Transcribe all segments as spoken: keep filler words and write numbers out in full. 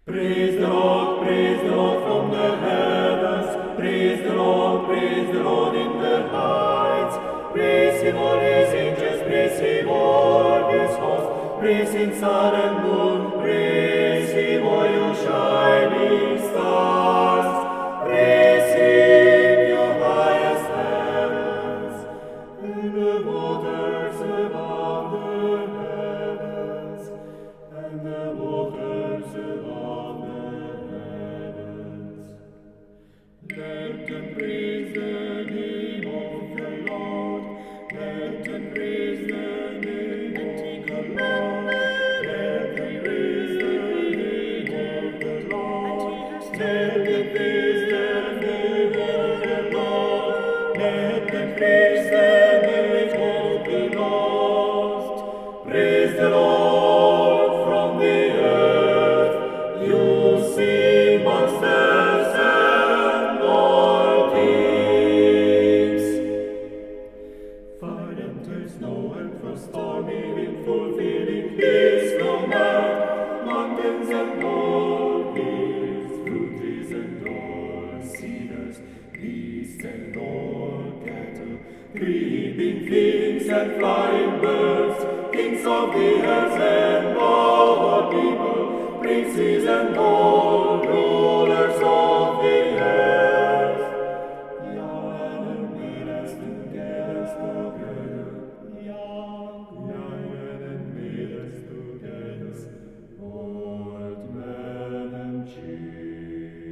Praise the Lord, praise the Lord from the heavens. Praise the Lord, praise the Lord in the heights. Praise Him, all His angels, praise Him, all His hosts. Praise Him, sun and moon, praise Him, all you shining stars. Praise Him, you highest heavens, and the waters above the heavens, and the waters above the heavens. Let them praise the name of the Lord. Let them praise the name of the Lord. Let them praise the name of the Lord. Let them praise the name of the Lord. Let them praise the name of the Lord. Praise the Lord from the earth, you sea monsters and all deeps. Fire enters snow and frost, stormy wind fulfilling His command. Mountains and all hills, fruit trees and all cedars, beasts and all cattle, creeping things and flying birds, kings of the earth and all people, princes and all rulers of the earth. Yahweh made us together, together. Yahweh made us together, old men and children.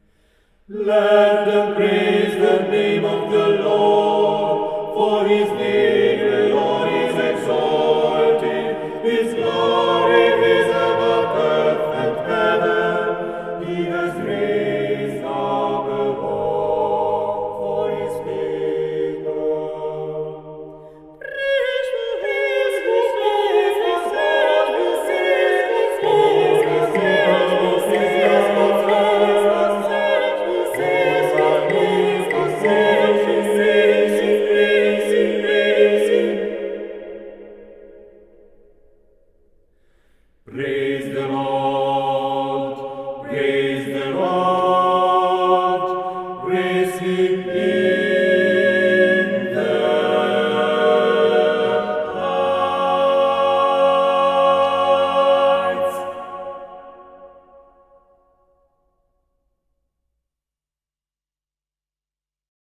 Let them praise the name of the Lord, for His name